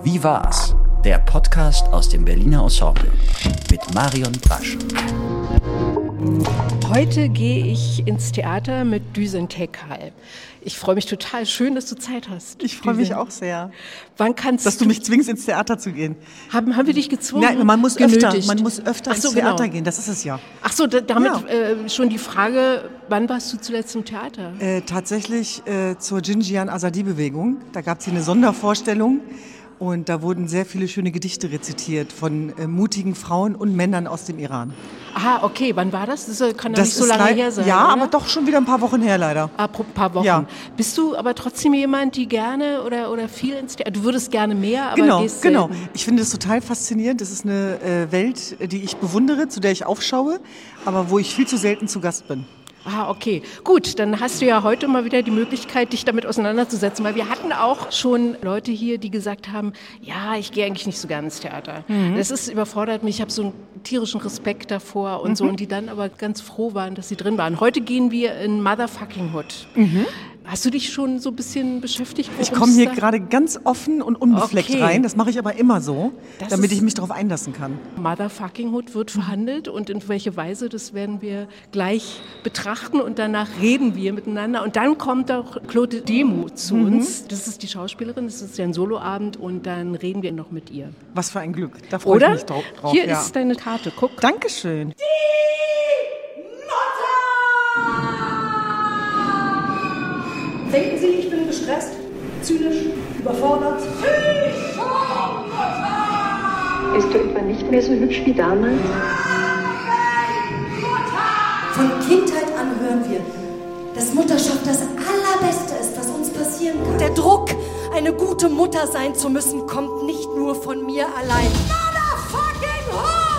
Wie war's? Der Podcast aus dem Berliner Ensemble mit Marion Brasch. Heute gehe ich ins Theater mit Düsen Tekal. Ich freue mich total. Schön, dass du Zeit hast. Ich freue mich auch sehr. Wann kannst dass du mich zwingst, ins Theater zu gehen. Haben wir dich gezwungen? Nein, man muss öfter ins Theater gehen, das ist es ja. Ach so, damit schon die Frage, wann warst du zuletzt im Theater? Tatsächlich zur Jinjian Azadi-Bewegung. Da gab es hier eine Sondervorstellung. Und da wurden sehr viele schöne Gedichte rezitiert von mutigen Frauen und Männern aus dem Iran. Aha, okay. Wann war das? Das kann ja nicht so lange her sein, ja, oder? aber doch schon wieder ein paar Wochen her, leider. Ein paar Wochen. Ja. Bist du aber trotzdem jemand, die gerne oder viel ins Theater... Du würdest gerne mehr, aber gehst selten. Genau. Ich finde es total faszinierend. Das ist eine Welt, die ich bewundere, zu der ich aufschaue, aber wo ich viel zu selten zu Gast bin. Ah, okay. Gut, dann hast du ja heute mal wieder die Möglichkeit, dich damit auseinanderzusetzen, weil wir hatten auch schon Leute hier, die gesagt haben, ja, ich gehe eigentlich nicht so gerne ins Theater. Das überfordert mich, ich habe so einen tierischen Respekt davor und so, und die dann aber ganz froh waren, dass sie drin waren. Heute gehen wir in Motherfucking Hood. Hast du dich schon so ein bisschen beschäftigt? Ich komme hier gerade ganz offen und unbefleckt rein. Das mache ich aber immer so, damit ich mich darauf einlassen kann. Motherfucking Hood wird verhandelt und in welche Weise, das werden wir gleich betrachten und danach reden wir miteinander. Und dann kommt auch Claude Demuth zu uns. Das ist die Schauspielerin, das ist ja ein Soloabend und dann reden wir noch mit ihr. Was für ein Glück, da freue ich mich drauf. Hier ist deine Karte, guck. Dankeschön. Die Mutter! Denken Sie, ich bin gestresst, zynisch, überfordert? Bist du etwa nicht mehr so hübsch wie damals? Von Kindheit an hören wir, dass Mutterschaft das Allerbeste ist, was uns passieren kann. Der Druck, eine gute Mutter sein zu müssen, kommt nicht nur von mir allein. Motherfucking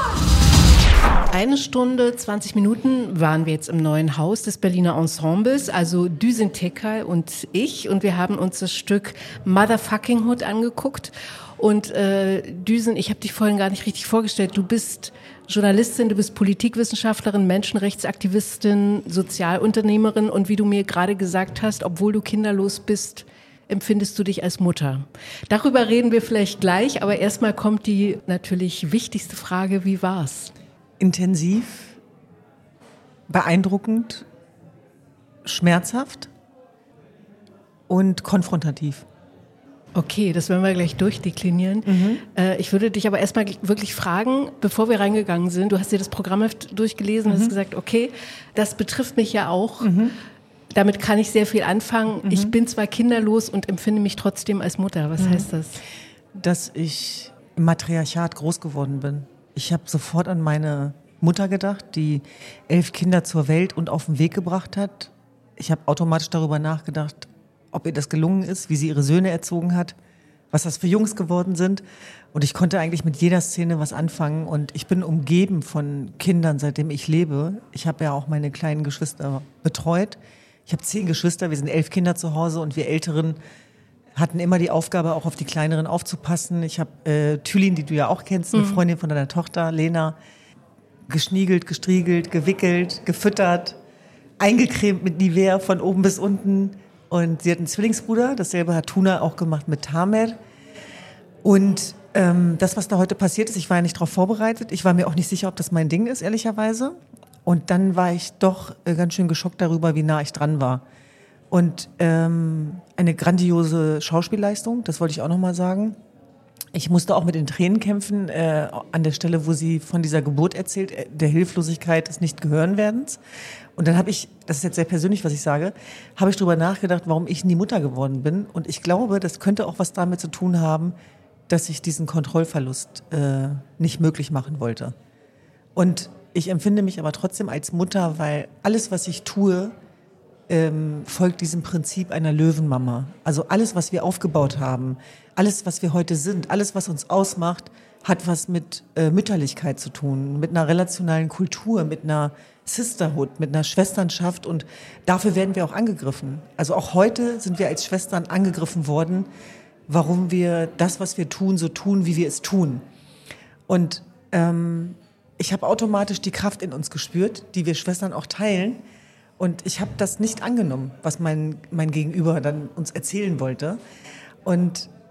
Horn! 1 Stunde, 20 Minuten waren wir jetzt im neuen Haus des Berliner Ensembles, also Düsen Tekal und ich. Und wir haben uns das Stück Motherfucking Hood angeguckt. Und Düsen, ich habe dich vorhin gar nicht richtig vorgestellt. Du bist Journalistin, du bist Politikwissenschaftlerin, Menschenrechtsaktivistin, Sozialunternehmerin. Und wie du mir gerade gesagt hast, obwohl du kinderlos bist, empfindest du dich als Mutter. Darüber reden wir vielleicht gleich, aber erstmal kommt die natürlich wichtigste Frage, wie war's? Intensiv, beeindruckend, schmerzhaft und konfrontativ. Okay, das werden wir gleich durchdeklinieren. Ich würde dich aber erstmal wirklich fragen, bevor wir reingegangen sind, du hast dir das Programm durchgelesen, hast gesagt, okay, das betrifft mich ja auch. Damit kann ich sehr viel anfangen. Ich bin zwar kinderlos und empfinde mich trotzdem als Mutter. Was heißt das? Dass ich im Matriarchat groß geworden bin. Ich habe sofort an meine Mutter gedacht, die 11 Kinder zur Welt und auf den Weg gebracht hat. Ich habe automatisch darüber nachgedacht, ob ihr das gelungen ist, wie sie ihre Söhne erzogen hat, was das für Jungs geworden sind. Und ich konnte eigentlich mit jeder Szene was anfangen. Und ich bin umgeben von Kindern, seitdem ich lebe. Ich habe ja auch meine kleinen Geschwister betreut. Ich habe 10 Geschwister, wir sind 11 Kinder zu Hause und wir Älteren hatten immer die Aufgabe, auch auf die Kleineren aufzupassen. Ich habe Thülin, die du ja auch kennst, eine Freundin von deiner Tochter, Lena, geschniegelt, gestriegelt, gewickelt, gefüttert, eingecremt mit Nivea von oben bis unten. Und sie hat einen Zwillingsbruder, dasselbe hat Tuna auch gemacht mit Tamer. Und das, was da heute passiert ist, ich war ja nicht darauf vorbereitet. Ich war mir auch nicht sicher, ob das mein Ding ist, ehrlicherweise. Und dann war ich doch ganz schön geschockt darüber, wie nah ich dran war. Und eine grandiose Schauspielleistung, das wollte ich auch nochmal sagen. Ich musste auch mit den Tränen kämpfen, an der Stelle, wo sie von dieser Geburt erzählt, der Hilflosigkeit des Nicht-Gehören-Werdens. Und dann habe ich, das ist jetzt sehr persönlich, was ich sage, habe ich darüber nachgedacht, warum ich nie Mutter geworden bin. Und ich glaube, das könnte auch was damit zu tun haben, dass ich diesen Kontrollverlust nicht möglich machen wollte. Und ich empfinde mich aber trotzdem als Mutter, weil alles, was ich tue, folgt diesem Prinzip einer Löwenmama. Also alles, was wir aufgebaut haben, alles, was wir heute sind, alles, was uns ausmacht, hat was mit Mütterlichkeit zu tun, mit einer relationalen Kultur, mit einer Sisterhood, mit einer Schwesternschaft, und dafür werden wir auch angegriffen. Also auch heute sind wir als Schwestern angegriffen worden, warum wir das, was wir tun, so tun, wie wir es tun. Und ich habe automatisch die Kraft in uns gespürt, die wir Schwestern auch teilen. Und ich habe das nicht angenommen, was mein Gegenüber dann uns erzählen wollte. Und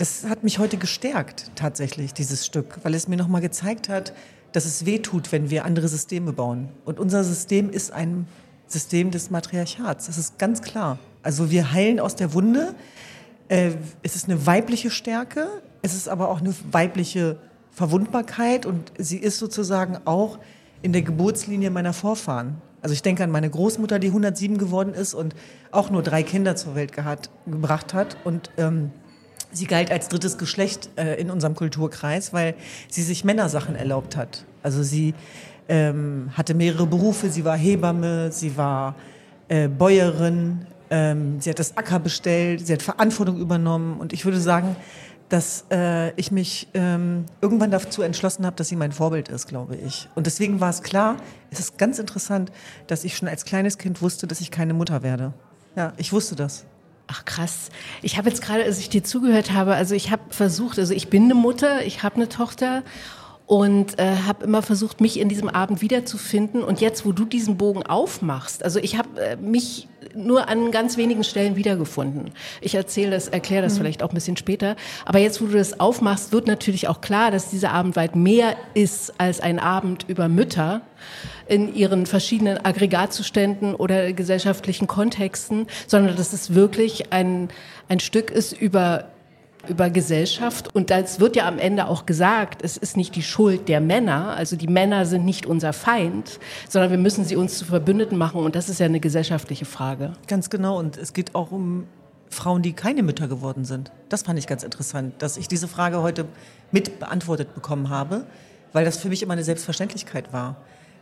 Das hat mich heute gestärkt, tatsächlich, dieses Stück, weil es mir nochmal gezeigt hat, dass es weh tut, wenn wir andere Systeme bauen. Und unser System ist ein System des Matriarchats, das ist ganz klar. Also wir heilen aus der Wunde, es ist eine weibliche Stärke, es ist aber auch eine weibliche Verwundbarkeit und sie ist sozusagen auch in der Geburtslinie meiner Vorfahren. Also ich denke an meine Großmutter, die 107 geworden ist und auch nur 3 Kinder zur Welt gebracht hat und sie galt als drittes Geschlecht in unserem Kulturkreis, weil sie sich Männersachen erlaubt hat. Also sie hatte mehrere Berufe, sie war Hebamme, sie war Bäuerin, sie hat das Acker bestellt, sie hat Verantwortung übernommen und ich würde sagen, dass ich mich irgendwann dazu entschlossen habe, dass sie mein Vorbild ist, glaube ich. Und deswegen war es klar, es ist ganz interessant, dass ich schon als kleines Kind wusste, dass ich keine Mutter werde. Ja, ich wusste das. Ach krass. Ich habe jetzt gerade, als ich dir zugehört habe, also ich habe versucht, also ich bin eine Mutter, ich habe eine Tochter und habe immer versucht, mich in diesem Abend wiederzufinden. Und jetzt, wo du diesen Bogen aufmachst, also ich habe mich nur an ganz wenigen Stellen wiedergefunden. Ich erkläre das vielleicht auch ein bisschen später. Aber jetzt, wo du das aufmachst, wird natürlich auch klar, dass dieser Abend weit mehr ist als ein Abend über Mütter in ihren verschiedenen Aggregatzuständen oder gesellschaftlichen Kontexten, sondern dass es wirklich ein Stück ist über Gesellschaft. Und es wird ja am Ende auch gesagt, es ist nicht die Schuld der Männer, also die Männer sind nicht unser Feind, sondern wir müssen sie uns zu Verbündeten machen und das ist ja eine gesellschaftliche Frage. Ganz genau und es geht auch um Frauen, die keine Mütter geworden sind. Das fand ich ganz interessant, dass ich diese Frage heute mit beantwortet bekommen habe, weil das für mich immer eine Selbstverständlichkeit war.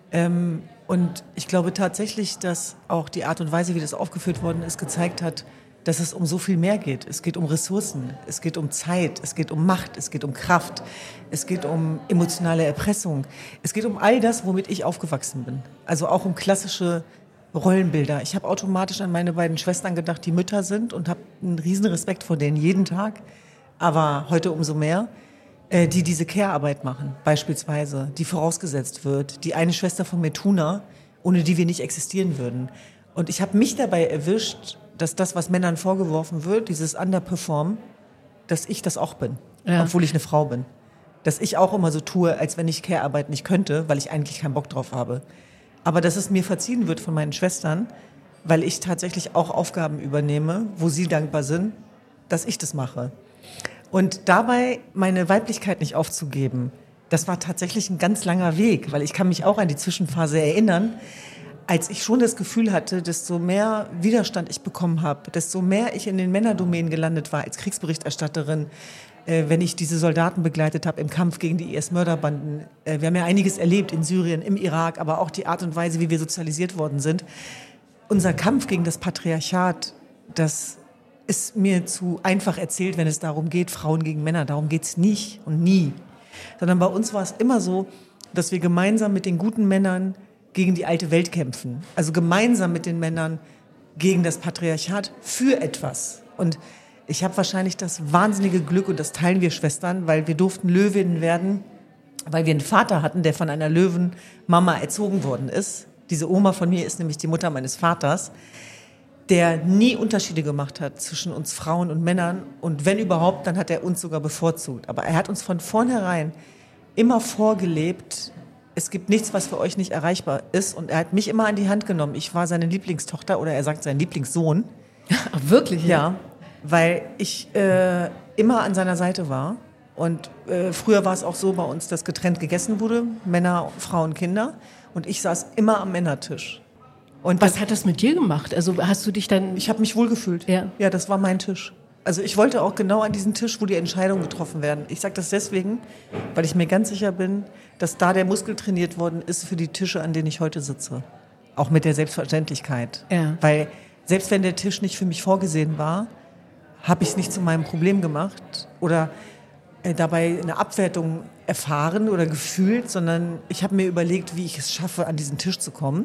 Und ich glaube tatsächlich, dass auch die Art und Weise, wie das aufgeführt worden ist, gezeigt hat, dass es um so viel mehr geht. Es geht um Ressourcen, es geht um Zeit, es geht um Macht, es geht um Kraft, es geht um emotionale Erpressung. Es geht um all das, womit ich aufgewachsen bin. Also auch um klassische Rollenbilder. Ich habe automatisch an meine beiden Schwestern gedacht, die Mütter sind und habe einen riesen Respekt vor denen jeden Tag, aber heute umso mehr, die diese Care-Arbeit machen, beispielsweise, die vorausgesetzt wird. Die eine Schwester von mir, Tuna, ohne die wir nicht existieren würden. Und ich habe mich dabei erwischt, dass das, was Männern vorgeworfen wird, dieses Underperform, dass ich das auch bin, obwohl ich eine Frau bin. Dass ich auch immer so tue, als wenn ich Care-Arbeit nicht könnte, weil ich eigentlich keinen Bock drauf habe. Aber dass es mir verziehen wird von meinen Schwestern, weil ich tatsächlich auch Aufgaben übernehme, wo sie dankbar sind, dass ich das mache. Und dabei meine Weiblichkeit nicht aufzugeben, das war tatsächlich ein ganz langer Weg, weil ich kann mich auch an die Zwischenphase erinnern, als ich schon das Gefühl hatte, desto mehr Widerstand ich bekommen habe, desto mehr ich in den Männerdomänen gelandet war als Kriegsberichterstatterin, wenn ich diese Soldaten begleitet habe im Kampf gegen die IS-Mörderbanden. Wir haben ja einiges erlebt in Syrien, im Irak, aber auch die Art und Weise, wie wir sozialisiert worden sind. Unser Kampf gegen das Patriarchat, das ist mir zu einfach erzählt, wenn es darum geht, Frauen gegen Männer. Darum geht's nicht und nie. Sondern bei uns war es immer so, dass wir gemeinsam mit den guten Männern gegen die alte Welt kämpfen. Also gemeinsam mit den Männern gegen das Patriarchat für etwas. Und ich habe wahrscheinlich das wahnsinnige Glück, und das teilen wir Schwestern, weil wir durften Löwinnen werden, weil wir einen Vater hatten, der von einer Löwenmama erzogen worden ist. Diese Oma von mir ist nämlich die Mutter meines Vaters, der nie Unterschiede gemacht hat zwischen uns Frauen und Männern. Und wenn überhaupt, dann hat er uns sogar bevorzugt. Aber er hat uns von vornherein immer vorgelebt, es gibt nichts, was für euch nicht erreichbar ist. Und er hat mich immer an die Hand genommen. Ich war seine Lieblingstochter oder er sagt sein Lieblingssohn. Ach, wirklich? Ja, weil ich immer an seiner Seite war. Und früher war es auch so bei uns, dass getrennt gegessen wurde, Männer, Frauen, Kinder. Und ich saß immer am Männertisch. Und was hat das mit dir gemacht? Also hast du dich dann... Ich habe mich wohlgefühlt. Ja, das war mein Tisch. Also ich wollte auch genau an diesen Tisch, wo die Entscheidungen getroffen werden. Ich sage das deswegen, weil ich mir ganz sicher bin, dass da der Muskel trainiert worden ist für die Tische, an denen ich heute sitze. Auch mit der Selbstverständlichkeit. Ja. Weil selbst wenn der Tisch nicht für mich vorgesehen war, habe ich es nicht zu meinem Problem gemacht oder dabei eine Abwertung erfahren oder gefühlt, sondern ich habe mir überlegt, wie ich es schaffe, an diesen Tisch zu kommen,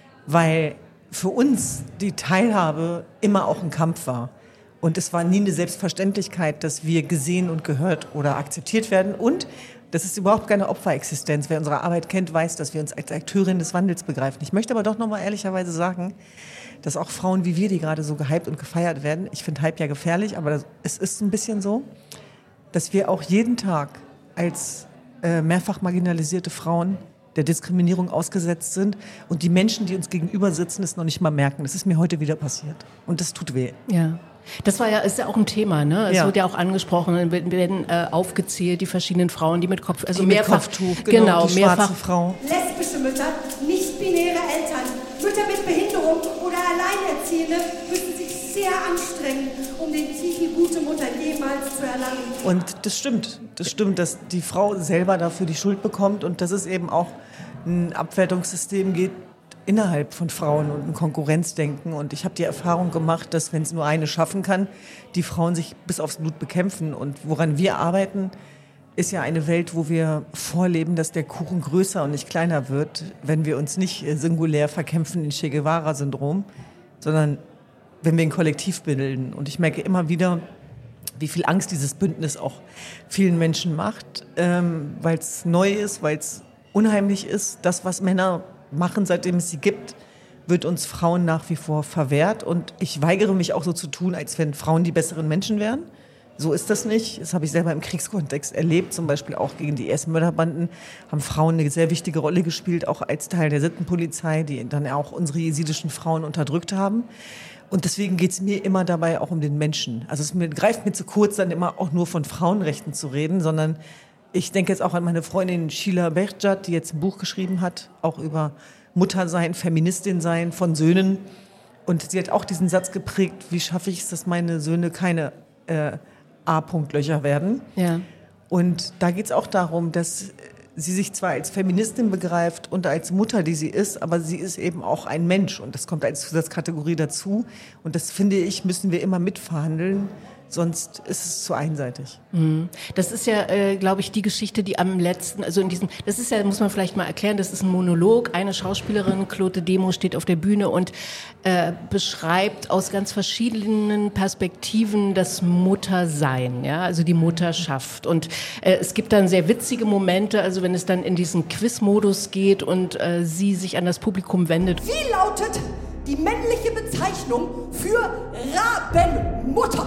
weil für uns die Teilhabe immer auch ein Kampf war. Und es war nie eine Selbstverständlichkeit, dass wir gesehen und gehört oder akzeptiert werden. Und das ist überhaupt keine Opferexistenz. Wer unsere Arbeit kennt, weiß, dass wir uns als Akteurin des Wandels begreifen. Ich möchte aber doch nochmal ehrlicherweise sagen, dass auch Frauen wie wir, die gerade so gehypt und gefeiert werden, ich finde Hype ja gefährlich, aber es ist ein bisschen so, dass wir auch jeden Tag als mehrfach marginalisierte Frauen der Diskriminierung ausgesetzt sind und die Menschen, die uns gegenüber sitzen, es noch nicht mal merken. Das ist mir heute wieder passiert und das tut weh. Ja. Das ist ja auch ein Thema, ne? Es wird ja auch angesprochen, werden aufgezählt, die verschiedenen Frauen, die mit Kopf, also die mehrfach, mit Kopftuch, genau, die mehrfach, schwarze Frau. Lesbische Mütter, nicht-binäre Eltern, Mütter mit Behinderung oder Alleinerziehende müssen sich sehr anstrengen, um den Titel gute Mutter jemals zu erlangen. Und das stimmt, dass die Frau selber dafür die Schuld bekommt und dass es eben auch ein Abwertungssystem geht innerhalb von Frauen und ein Konkurrenzdenken. Und ich habe die Erfahrung gemacht, dass wenn es nur eine schaffen kann, die Frauen sich bis aufs Blut bekämpfen. Und woran wir arbeiten, ist ja eine Welt, wo wir vorleben, dass der Kuchen größer und nicht kleiner wird, wenn wir uns nicht singulär verkämpfen in Che Guevara-Syndrom, sondern wenn wir ein Kollektiv bilden. Und ich merke immer wieder, wie viel Angst dieses Bündnis auch vielen Menschen macht, weil es neu ist, weil es unheimlich ist. Das, was Männer machen, seitdem es sie gibt, wird uns Frauen nach wie vor verwehrt. Und ich weigere mich auch so zu tun, als wenn Frauen die besseren Menschen wären. So ist das nicht. Das habe ich selber im Kriegskontext erlebt. Zum Beispiel auch gegen die IS-Mörderbanden haben Frauen eine sehr wichtige Rolle gespielt, auch als Teil der Sittenpolizei, die dann auch unsere jesidischen Frauen unterdrückt haben. Und deswegen geht es mir immer dabei auch um den Menschen. Also es greift mir zu kurz, dann immer auch nur von Frauenrechten zu reden, sondern ich denke jetzt auch an meine Freundin Sheila Behjat, die jetzt ein Buch geschrieben hat, auch über Muttersein, Feministin sein von Söhnen. Und sie hat auch diesen Satz geprägt, wie schaffe ich es, dass meine Söhne keine A-Punkt-Löcher werden. Ja. Und da geht es auch darum, dass sie sich zwar als Feministin begreift und als Mutter, die sie ist, aber sie ist eben auch ein Mensch. Und das kommt als Zusatzkategorie dazu. Und das, finde ich, müssen wir immer mitverhandeln. Sonst ist es zu einseitig. Das ist ja, glaube ich, die Geschichte, die am letzten, also in diesem, das ist ja, muss man vielleicht mal erklären, das ist ein Monolog. Eine Schauspielerin, Claude Demo, steht auf der Bühne und beschreibt aus ganz verschiedenen Perspektiven das Muttersein, ja, also die Mutterschaft. Und es gibt dann sehr witzige Momente, also wenn es dann in diesen Quiz-Modus geht und sie sich an das Publikum wendet. Wie lautet die männliche Bezeichnung für Rabenmutter?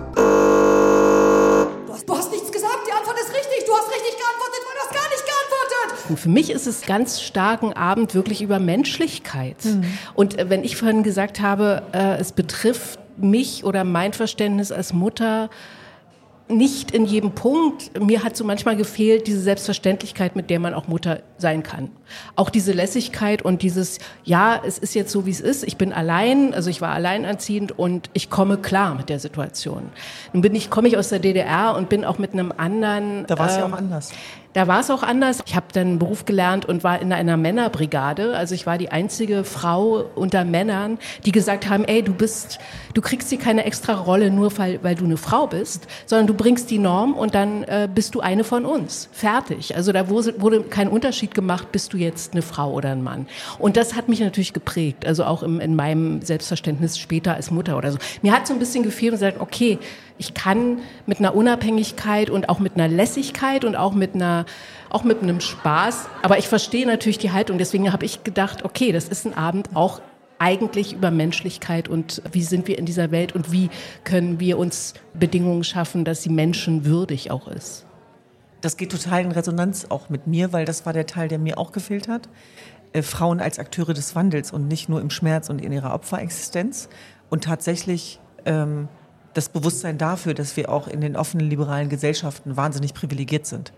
Du hast nichts gesagt, die Antwort ist richtig. Du hast richtig geantwortet, du hast gar nicht geantwortet. Und für mich ist es ganz stark ein Abend wirklich über Menschlichkeit. Und wenn ich vorhin gesagt habe, es betrifft mich oder mein Verständnis als Mutter nicht in jedem Punkt. Mir hat so manchmal gefehlt diese Selbstverständlichkeit, mit der man auch Mutter sein kann. Auch diese Lässigkeit und dieses, ja, es ist jetzt so, wie es ist. Ich bin allein, also ich war alleinerziehend und ich komme klar mit der Situation. Nun komme ich aus der DDR und bin auch mit einem anderen... Da war es ja auch anders. Da war es auch anders. Ich habe dann einen Beruf gelernt und war in einer Männerbrigade. Also ich war die einzige Frau unter Männern, die gesagt haben, ey, du kriegst hier keine extra Rolle nur, weil du eine Frau bist, sondern du bringst die Norm und dann bist du eine von uns. Fertig. Also da wurde kein Unterschied gemacht, bist du jetzt eine Frau oder ein Mann. Und das hat mich natürlich geprägt, also auch in meinem Selbstverständnis später als Mutter oder so. Mir hat so ein bisschen gefehlt und gesagt, okay, ich kann mit einer Unabhängigkeit und auch mit einer Lässigkeit und auch mit einem Spaß, aber ich verstehe natürlich die Haltung, deswegen habe ich gedacht, okay, das ist ein Abend auch eigentlich über Menschlichkeit und wie sind wir in dieser Welt und wie können wir uns Bedingungen schaffen, dass sie menschenwürdig auch ist. Das geht total in Resonanz auch mit mir, weil das war der Teil, der mir auch gefehlt hat. Frauen als Akteure des Wandels und nicht nur im Schmerz und in ihrer Opferexistenz und tatsächlich das Bewusstsein dafür, dass wir auch in den offenen liberalen Gesellschaften wahnsinnig privilegiert sind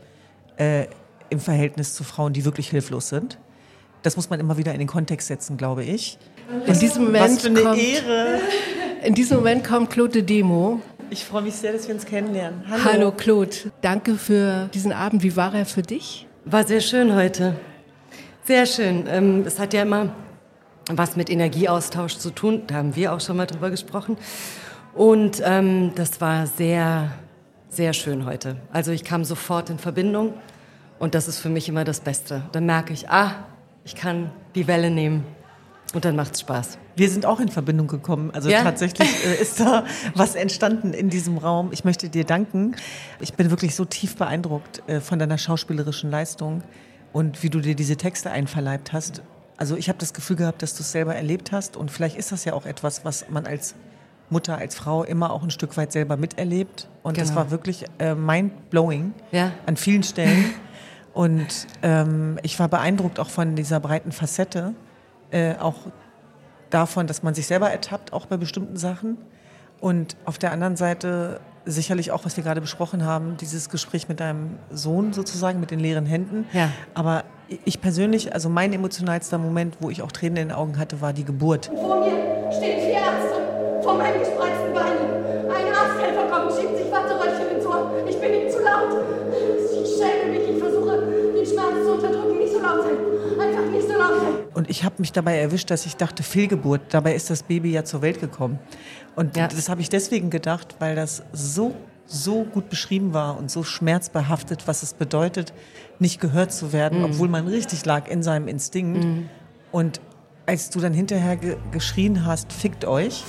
im Verhältnis zu Frauen, die wirklich hilflos sind. Das muss man immer wieder in den Kontext setzen, glaube ich. In diesem Moment was für eine Ehre. In diesem Moment kommt Claude Demo. Ich freue mich sehr, dass wir uns kennenlernen. Hallo Claude, danke für diesen Abend. Wie war er für dich? War sehr schön heute. Sehr schön. Es hat ja immer was mit Energieaustausch zu tun. Da haben wir auch schon mal drüber gesprochen. Und das war sehr, sehr schön heute. Also ich kam sofort in Verbindung und das ist für mich immer das Beste. Dann merke ich, ich kann die Welle nehmen und dann macht's Spaß. Wir sind auch in Verbindung gekommen. Also tatsächlich ist da was entstanden in diesem Raum. Ich möchte dir danken. Ich bin wirklich so tief beeindruckt von deiner schauspielerischen Leistung und wie du dir diese Texte einverleibt hast. Also ich habe das Gefühl gehabt, dass du es selber erlebt hast und vielleicht ist das ja auch etwas, was man als Mutter, als Frau immer auch ein Stück weit selber miterlebt. Und das war wirklich mind-blowing an vielen Stellen. Und ich war beeindruckt auch von dieser breiten Facette, auch davon, dass man sich selber ertappt, auch bei bestimmten Sachen. Und auf der anderen Seite sicherlich auch, was wir gerade besprochen haben, dieses Gespräch mit deinem Sohn sozusagen, mit den leeren Händen. Ja. Aber ich persönlich, also mein emotionalster Moment, wo ich auch Tränen in den Augen hatte, war die Geburt. Vor mir stehen 4 Ärzte, vor meinen gespreizten Beinen. Ein Arzthelfer kommt, schiebt sich Watteröllchen ins Ohr. Ich bin ihm zu laut. Ich schäme mich, ich versuche, den Schmerz zu unterdrücken. Nicht so laut sein, einfach nicht so laut sein. Und ich habe mich dabei erwischt, dass ich dachte, Fehlgeburt. Dabei ist das Baby ja zur Welt gekommen. Und das habe ich deswegen gedacht, weil das so gut beschrieben war und so schmerzbehaftet, was es bedeutet, nicht gehört zu werden, obwohl man richtig lag in seinem Instinkt. Und als du dann hinterher geschrien hast, fickt euch,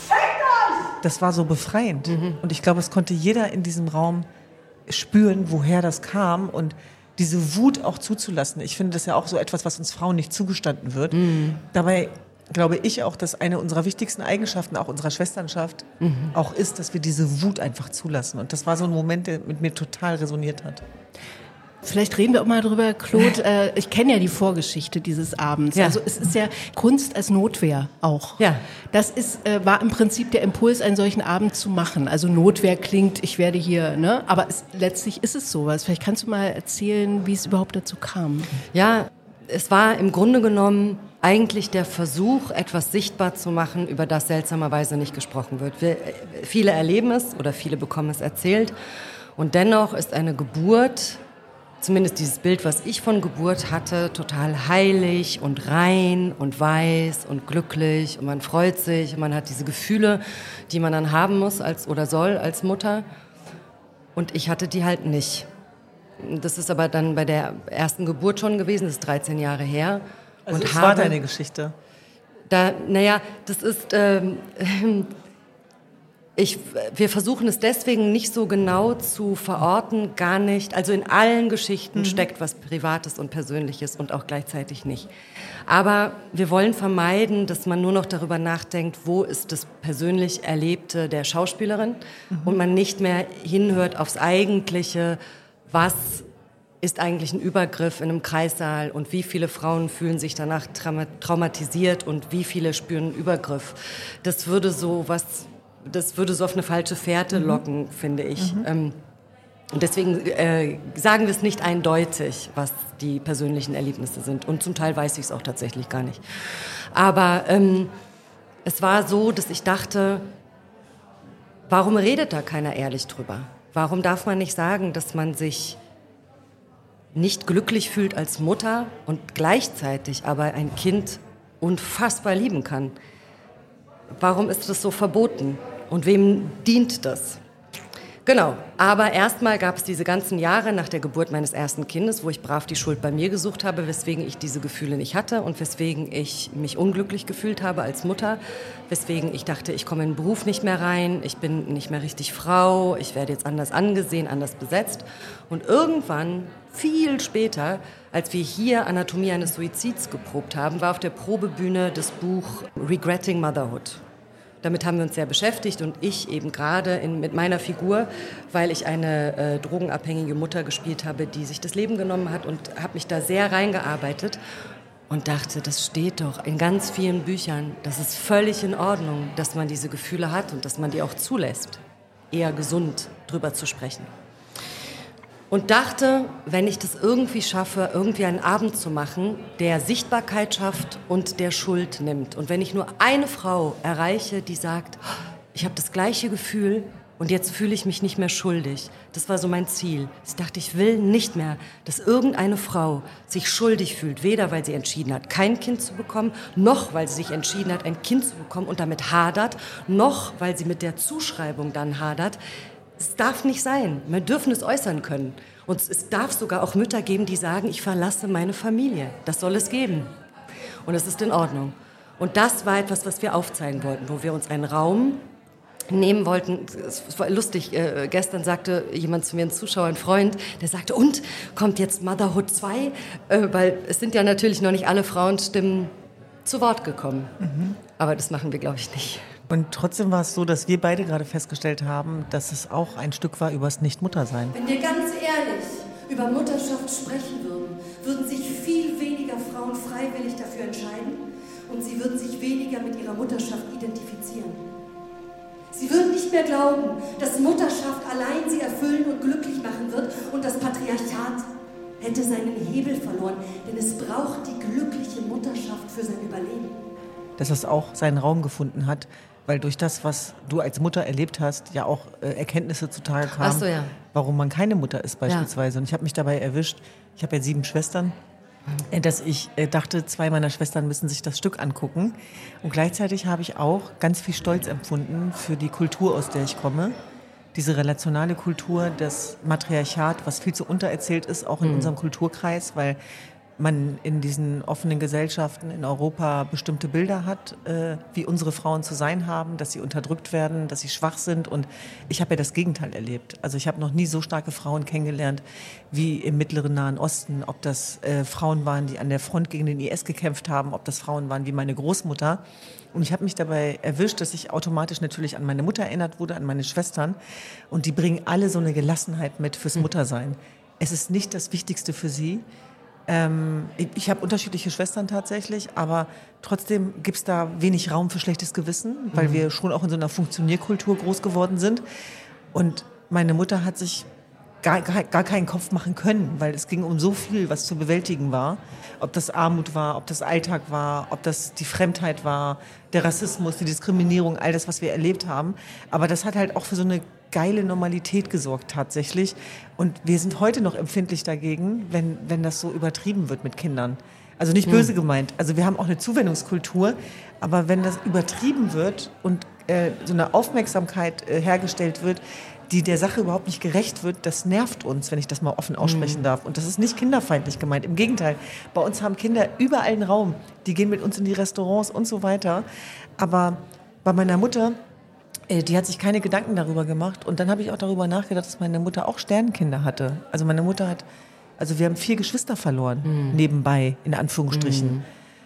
das war so befreiend. Und ich glaube, es konnte jeder in diesem Raum spüren, woher das kam und diese Wut auch zuzulassen. Ich finde das ja auch so etwas, was uns Frauen nicht zugestanden wird. Dabei glaube ich auch, dass eine unserer wichtigsten Eigenschaften, auch unserer Schwesternschaft, auch ist, dass wir diese Wut einfach zulassen. Und das war so ein Moment, der mit mir total resoniert hat. Vielleicht reden wir auch mal drüber, Claude. Ich kenne ja die Vorgeschichte dieses Abends. Ja. Also es ist ja Kunst als Notwehr auch. Ja. Das war im Prinzip der Impuls, einen solchen Abend zu machen. Also Notwehr klingt, ich werde hier, ne? Aber letztlich ist es sowas. Vielleicht kannst du mal erzählen, wie es überhaupt dazu kam. Ja, es war im Grunde genommen eigentlich der Versuch, etwas sichtbar zu machen, über das seltsamerweise nicht gesprochen wird. Viele erleben es oder viele bekommen es erzählt. Und dennoch ist eine Geburt, zumindest dieses Bild, was ich von Geburt hatte, total heilig und rein und weiß und glücklich und man freut sich und man hat diese Gefühle, die man dann haben muss oder soll als Mutter. Und ich hatte die halt nicht. Das ist aber dann bei der ersten Geburt schon gewesen, das ist 13 Jahre her. Also das war deine Geschichte? Das ist... wir versuchen es deswegen nicht so genau zu verorten, gar nicht. Also in allen Geschichten steckt was Privates und Persönliches und auch gleichzeitig nicht. Aber wir wollen vermeiden, dass man nur noch darüber nachdenkt, wo ist das persönlich Erlebte der Schauspielerin und man nicht mehr hinhört aufs Eigentliche, was ist eigentlich ein Übergriff in einem Kreissaal und wie viele Frauen fühlen sich danach traumatisiert und wie viele spüren einen Übergriff. Das würde so auf eine falsche Fährte locken, finde ich. Und deswegen sagen wir es nicht eindeutig, was die persönlichen Erlebnisse sind. Und zum Teil weiß ich es auch tatsächlich gar nicht. Aber es war so, dass ich dachte, warum redet da keiner ehrlich drüber? Warum darf man nicht sagen, dass man sich nicht glücklich fühlt als Mutter und gleichzeitig aber ein Kind unfassbar lieben kann? Warum ist das so verboten? Und wem dient das? Genau, aber erstmal gab es diese ganzen Jahre nach der Geburt meines ersten Kindes, wo ich brav die Schuld bei mir gesucht habe, weswegen ich diese Gefühle nicht hatte und weswegen ich mich unglücklich gefühlt habe als Mutter, weswegen ich dachte, ich komme in den Beruf nicht mehr rein, ich bin nicht mehr richtig Frau, ich werde jetzt anders angesehen, anders besetzt. Und irgendwann, viel später, als wir hier Anatomie eines Suizids geprobt haben, war auf der Probebühne das Buch Regretting Motherhood. Damit haben wir uns sehr beschäftigt und ich eben gerade mit meiner Figur, weil ich eine drogenabhängige Mutter gespielt habe, die sich das Leben genommen hat und habe mich da sehr reingearbeitet und dachte, das steht doch in ganz vielen Büchern, das ist völlig in Ordnung, dass man diese Gefühle hat und dass man die auch zulässt, eher gesund drüber zu sprechen. Und dachte, wenn ich das irgendwie schaffe, irgendwie einen Abend zu machen, der Sichtbarkeit schafft und der Schuld nimmt. Und wenn ich nur eine Frau erreiche, die sagt, ich habe das gleiche Gefühl und jetzt fühle ich mich nicht mehr schuldig. Das war so mein Ziel. Ich dachte, ich will nicht mehr, dass irgendeine Frau sich schuldig fühlt. Weder weil sie entschieden hat, kein Kind zu bekommen, noch weil sie sich entschieden hat, ein Kind zu bekommen und damit hadert, noch weil sie mit der Zuschreibung dann hadert. Es darf nicht sein. Wir dürfen es äußern können. Und es darf sogar auch Mütter geben, die sagen, ich verlasse meine Familie. Das soll es geben. Und es ist in Ordnung. Und das war etwas, was wir aufzeigen wollten, wo wir uns einen Raum nehmen wollten. Es war lustig, gestern sagte jemand zu mir, ein Zuschauer, ein Freund, der sagte, und, kommt jetzt Motherhood 2? Weil es sind ja natürlich noch nicht alle Frauenstimmen zu Wort gekommen. Aber das machen wir, glaube ich, nicht. Und trotzdem war es so, dass wir beide gerade festgestellt haben, dass es auch ein Stück war übers Nicht-Muttersein. Wenn wir ganz ehrlich über Mutterschaft sprechen würden sich viel weniger Frauen freiwillig dafür entscheiden und sie würden sich weniger mit ihrer Mutterschaft identifizieren. Sie würden nicht mehr glauben, dass Mutterschaft allein sie erfüllen und glücklich machen wird und das Patriarchat hätte seinen Hebel verloren, denn es braucht die glückliche Mutterschaft für sein Überleben. Dass es auch seinen Raum gefunden hat, weil durch das, was du als Mutter erlebt hast, ja auch Erkenntnisse zutage kamen, Ach so, ja. warum man keine Mutter ist beispielsweise. Ja. Und ich habe mich dabei erwischt, ich habe ja 7 Schwestern, dass ich dachte, 2 meiner Schwestern müssen sich das Stück angucken. Und gleichzeitig habe ich auch ganz viel Stolz empfunden für die Kultur, aus der ich komme. Diese relationale Kultur, das Matriarchat, was viel zu untererzählt ist, auch in unserem Kulturkreis, weil man in diesen offenen Gesellschaften in Europa bestimmte Bilder hat, wie unsere Frauen zu sein haben, dass sie unterdrückt werden, dass sie schwach sind. Und ich habe ja das Gegenteil erlebt. Also ich habe noch nie so starke Frauen kennengelernt wie im Mittleren Nahen Osten. Ob das Frauen waren, die an der Front gegen den IS gekämpft haben, ob das Frauen waren wie meine Großmutter. Und ich habe mich dabei erwischt, dass ich automatisch natürlich an meine Mutter erinnert wurde, an meine Schwestern. Und die bringen alle so eine Gelassenheit mit fürs Muttersein. Es ist nicht das Wichtigste für sie. Ich habe unterschiedliche Schwestern tatsächlich, aber trotzdem gibt es da wenig Raum für schlechtes Gewissen, weil wir schon auch in so einer Funktionierkultur groß geworden sind. Und meine Mutter hat sich gar keinen Kopf machen können, weil es ging um so viel, was zu bewältigen war. Ob das Armut war, ob das Alltag war, ob das die Fremdheit war, der Rassismus, die Diskriminierung, all das, was wir erlebt haben. Aber das hat halt auch für so eine geile Normalität gesorgt tatsächlich. Und wir sind heute noch empfindlich dagegen, wenn das so übertrieben wird mit Kindern. Also nicht böse gemeint. Also wir haben auch eine Zuwendungskultur, aber wenn das übertrieben wird und so eine Aufmerksamkeit hergestellt wird, die der Sache überhaupt nicht gerecht wird, das nervt uns, wenn ich das mal offen aussprechen darf. Und das ist nicht kinderfeindlich gemeint. Im Gegenteil, bei uns haben Kinder überall einen Raum. Die gehen mit uns in die Restaurants und so weiter. Aber bei meiner Mutter, die hat sich keine Gedanken darüber gemacht. Und dann habe ich auch darüber nachgedacht, dass meine Mutter auch Sternenkinder hatte. Also meine Mutter wir haben 4 Geschwister verloren, nebenbei, in Anführungsstrichen.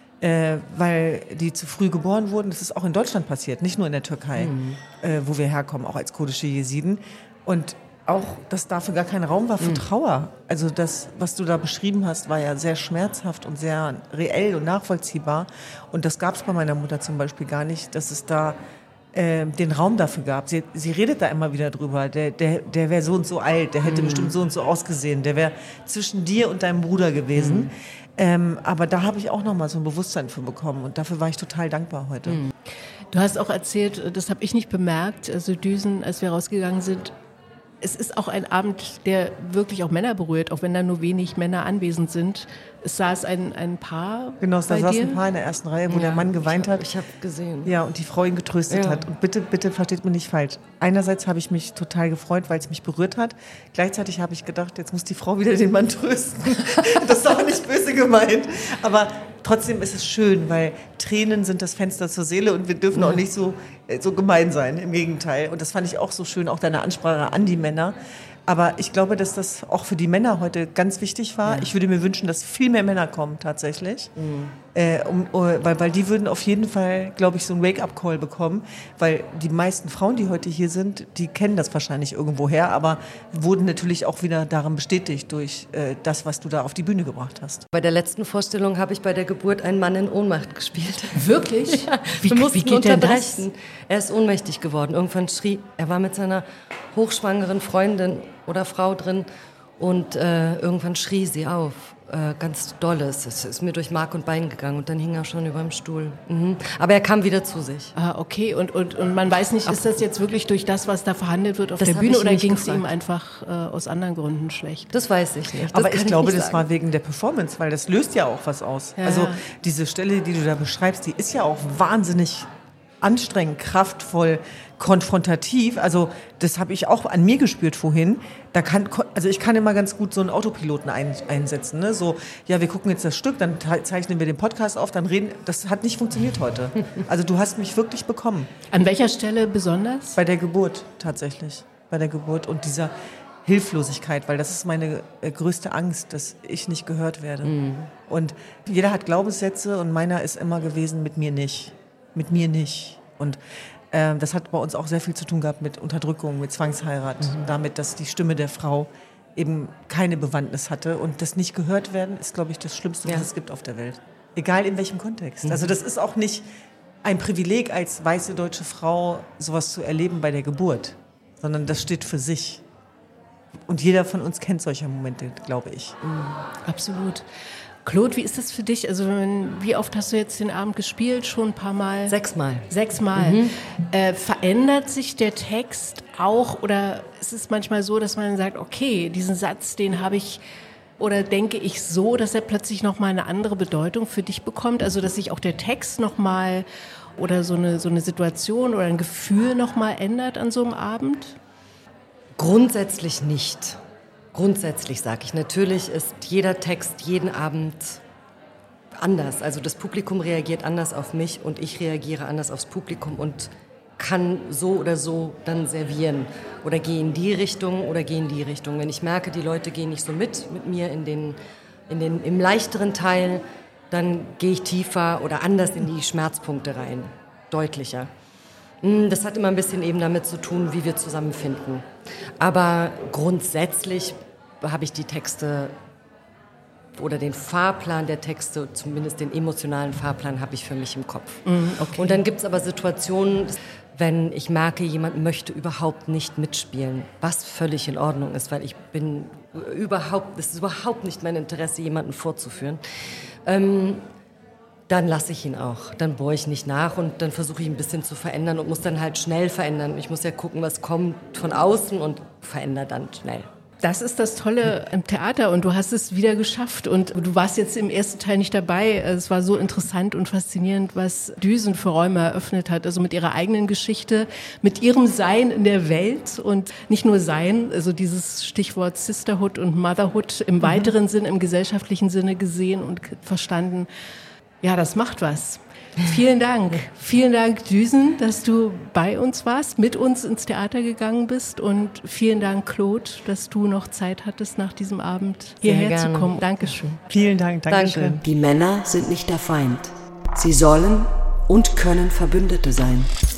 Weil die zu früh geboren wurden. Das ist auch in Deutschland passiert, nicht nur in der Türkei, wo wir herkommen, auch als kurdische Jesiden. Und auch, dass dafür gar kein Raum war für Trauer. Also das, was du da beschrieben hast, war ja sehr schmerzhaft und sehr reell und nachvollziehbar. Und das gab es bei meiner Mutter zum Beispiel gar nicht, dass es da den Raum dafür gab. Sie redet da immer wieder drüber. Der wäre so und so alt, der hätte bestimmt so und so ausgesehen. Der wäre zwischen dir und deinem Bruder gewesen. Aber da habe ich auch noch mal so ein Bewusstsein für bekommen und dafür war ich total dankbar heute. Du hast auch erzählt, das habe ich nicht bemerkt, also Düsen, als wir rausgegangen sind, es ist auch ein Abend, der wirklich auch Männer berührt, auch wenn da nur wenig Männer anwesend sind. Es saß ein Paar Genau, da bei saß dir. ein Paar in der ersten Reihe, wo der Mann geweint hat. Ich habe gesehen. Ja, und die Frau ihn getröstet hat. Und bitte versteht mich nicht falsch. Einerseits habe ich mich total gefreut, weil es mich berührt hat. Gleichzeitig habe ich gedacht, jetzt muss die Frau wieder den Mann trösten. Das ist auch nicht böse gemeint. Aber trotzdem ist es schön, weil Tränen sind das Fenster zur Seele und wir dürfen auch nicht so gemein sein, im Gegenteil. Und das fand ich auch so schön, auch deine Ansprache an die Männer. Aber ich glaube, dass das auch für die Männer heute ganz wichtig war. Ja. Ich würde mir wünschen, dass viel mehr Männer kommen tatsächlich. Weil die würden auf jeden Fall, glaube ich, so einen Wake-up-Call bekommen. Weil die meisten Frauen, die heute hier sind, die kennen das wahrscheinlich irgendwoher, aber wurden natürlich auch wieder daran bestätigt durch das, was du da auf die Bühne gebracht hast. Bei der letzten Vorstellung habe ich bei der Geburt einen Mann in Ohnmacht gespielt. Wirklich? Ja, wie geht unterbrechen. denn das? Er ist ohnmächtig geworden. Irgendwann schrie, er war mit seiner hochschwangeren Freundin oder Frau drin und irgendwann schrie sie auf. Ganz dolles. Es ist mir durch Mark und Bein gegangen und dann hing er schon über dem Stuhl. Aber er kam wieder zu sich. Ah, okay. Und man weiß nicht, ist das jetzt wirklich durch das, was da verhandelt wird auf Das der hab Bühne ich oder nicht ging es gefragt. ihm einfach aus anderen Gründen schlecht? Das weiß ich nicht. Aber ich glaube, das war wegen der Performance, weil das löst ja auch was aus. Ja, also ja. diese Stelle, die du da beschreibst, die ist ja auch wahnsinnig anstrengend, kraftvoll, konfrontativ. Also das habe ich auch an mir gespürt vorhin. Ich kann immer ganz gut so einen Autopiloten einsetzen. Ne? So, ja, wir gucken jetzt das Stück, dann zeichnen wir den Podcast auf, dann reden. Das hat nicht funktioniert heute. Also du hast mich wirklich bekommen. An welcher Stelle besonders? Bei der Geburt tatsächlich. Bei der Geburt und dieser Hilflosigkeit, weil das ist meine größte Angst, dass ich nicht gehört werde. Und jeder hat Glaubenssätze und meiner ist immer gewesen, mit mir nicht. Mit mir nicht. Und Das hat bei uns auch sehr viel zu tun gehabt mit Unterdrückung, mit Zwangsheirat, damit, dass die Stimme der Frau eben keine Bewandtnis hatte. Und das nicht gehört werden, ist, glaube ich, das Schlimmste, was es gibt auf der Welt. Egal in welchem Kontext. Also das ist auch nicht ein Privileg als weiße deutsche Frau, sowas zu erleben bei der Geburt, sondern das steht für sich. Und jeder von uns kennt solche Momente, glaube ich. Absolut. Claude, wie ist das für dich? Also wie oft hast du jetzt den Abend gespielt? Schon ein paar Mal? 6 Mal. 6 Mal. Verändert sich der Text auch oder ist es manchmal so, dass man sagt, okay, diesen Satz, den habe ich oder denke ich so, dass er plötzlich nochmal eine andere Bedeutung für dich bekommt? Also dass sich auch der Text nochmal oder so eine Situation oder ein Gefühl nochmal ändert an so einem Abend? Grundsätzlich nicht. Grundsätzlich sage ich, natürlich ist jeder Text jeden Abend anders. Also das Publikum reagiert anders auf mich und ich reagiere anders aufs Publikum und kann so oder so dann servieren. Oder gehe in die Richtung oder gehe in die Richtung. Wenn ich merke, die Leute gehen nicht so mit mir im leichteren Teil, dann gehe ich tiefer oder anders in die Schmerzpunkte rein. Deutlicher. Das hat immer ein bisschen eben damit zu tun, wie wir zusammenfinden. Aber grundsätzlich habe ich die Texte oder den Fahrplan der Texte, zumindest den emotionalen Fahrplan, habe ich für mich im Kopf. Okay. Und dann gibt es aber Situationen, wenn ich merke, jemand möchte überhaupt nicht mitspielen, was völlig in Ordnung ist, weil es ist überhaupt nicht mein Interesse, jemanden vorzuführen. Dann lasse ich ihn auch. Dann bohre ich nicht nach und dann versuche ich ein bisschen zu verändern und muss dann halt schnell verändern. Ich muss ja gucken, was kommt von außen und verändere dann schnell. Das ist das Tolle im Theater und du hast es wieder geschafft und du warst jetzt im ersten Teil nicht dabei. Es war so interessant und faszinierend, was Düsen für Räume eröffnet hat, also mit ihrer eigenen Geschichte, mit ihrem Sein in der Welt und nicht nur Sein, also dieses Stichwort Sisterhood und Motherhood im weiteren Sinn, im gesellschaftlichen Sinne gesehen und verstanden. Ja, das macht was. Vielen Dank. Vielen Dank, Düsen, dass du bei uns warst, mit uns ins Theater gegangen bist. Und vielen Dank, Claude, dass du noch Zeit hattest, nach diesem Abend hierher zu kommen. Dankeschön. Vielen Dank. Dankeschön. Danke. Die Männer sind nicht der Feind. Sie sollen und können Verbündete sein.